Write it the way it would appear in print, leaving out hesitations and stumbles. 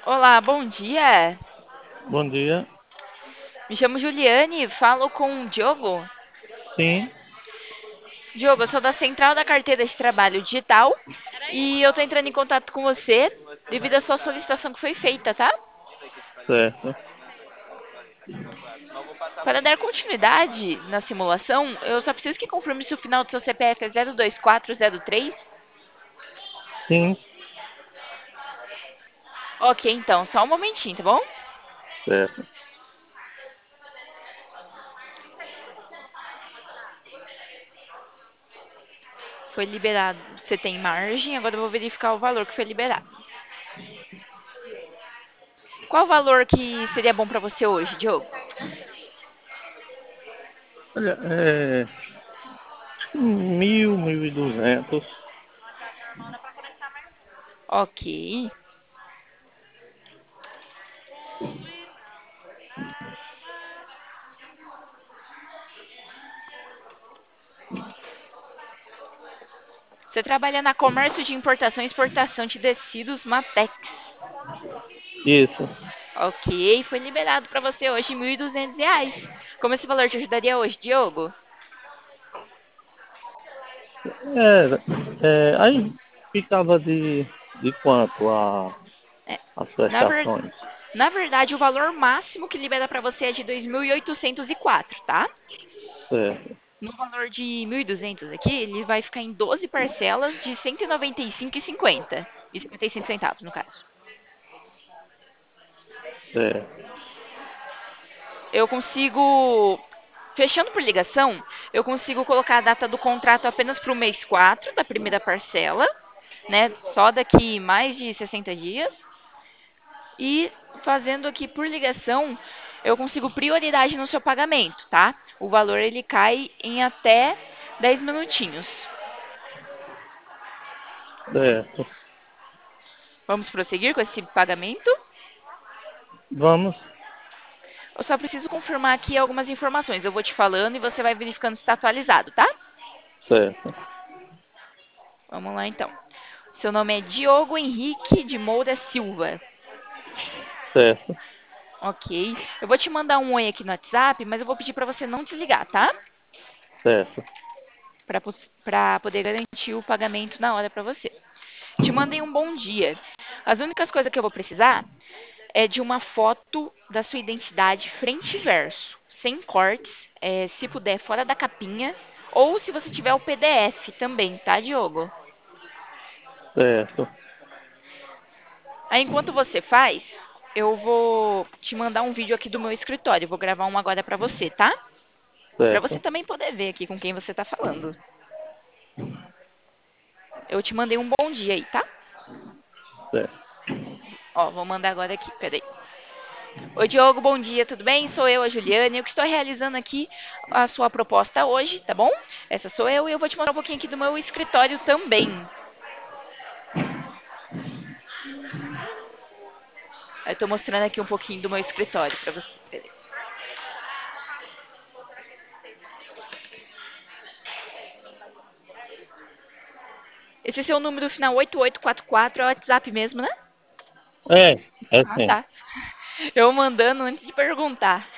Olá, bom dia. Bom dia. Me chamo Juliane, falo com o Diogo. Sim, Diogo, eu sou da Central da Carteira de Trabalho Digital e eu tô entrando em contato com você devido à sua solicitação que foi feita, tá? certo. Para dar continuidade na simulação, eu só preciso que confirme se o final do seu CPF é 02403. Sim, Ok, então, só um momentinho, tá bom? certo. Foi liberado. Você tem margem, agora eu vou verificar o valor que foi liberado. Qual o valor que seria bom para você hoje, Diogo? Olha, acho que 1.000, 1.200. Ok. Você trabalha na comércio de importação e exportação de tecidos Matex. Isso. Ok, foi liberado para você hoje R$ 1.200. Como esse valor te ajudaria hoje, Diogo? Aí ficava de quanto É, as na, ver- prestações? na verdade, o valor máximo que libera para você é de 2.804, tá? Certo, No valor de 1.200 aqui, ele vai ficar em 12 parcelas de 195,50. E 55 centavos, no caso. certo, Eu consigo, fechando por ligação, eu consigo colocar a data do contrato apenas para o mês 4 da primeira parcela, né? Só daqui mais de 60 dias. E fazendo aqui por ligação, eu consigo prioridade no seu pagamento, tá? O valor ele cai em até 10 minutinhos. certo. Vamos prosseguir com esse pagamento? Vamos, Eu só preciso confirmar aqui algumas informações. Eu vou te falando e você vai verificando se está atualizado, tá? certo, Vamos lá então. Seu nome é Diogo Henrique de Moura Silva. certo, Ok. Eu vou te mandar um oi aqui no WhatsApp, mas eu vou pedir para você não desligar, tá? certo, Para poder garantir o pagamento na hora para você. Te mandei um bom dia. As únicas coisas que eu vou precisar é de uma foto da sua identidade frente e verso, sem cortes, se puder fora da capinha, ou se você tiver o PDF também, tá, Diogo? certo, Aí, enquanto você faz, eu vou te mandar um vídeo aqui do meu escritório. Eu vou gravar um agora pra você, tá? Pra você certo, também poder ver aqui com quem você tá falando. Eu te mandei um bom dia aí, tá? certo. Ó, vou mandar agora aqui, peraí. Oi, Diogo, bom dia, tudo bem? Sou eu, a Juliane. Eu que estou realizando aqui a sua proposta hoje, tá bom? Essa sou eu e eu vou te mostrar um pouquinho aqui do meu escritório também. Eu tô mostrando aqui um pouquinho do meu escritório pra você. Peraí. Esse seu número final 8844 é o WhatsApp mesmo, né? É, é Ah, sim. tá. Eu mandando antes de perguntar.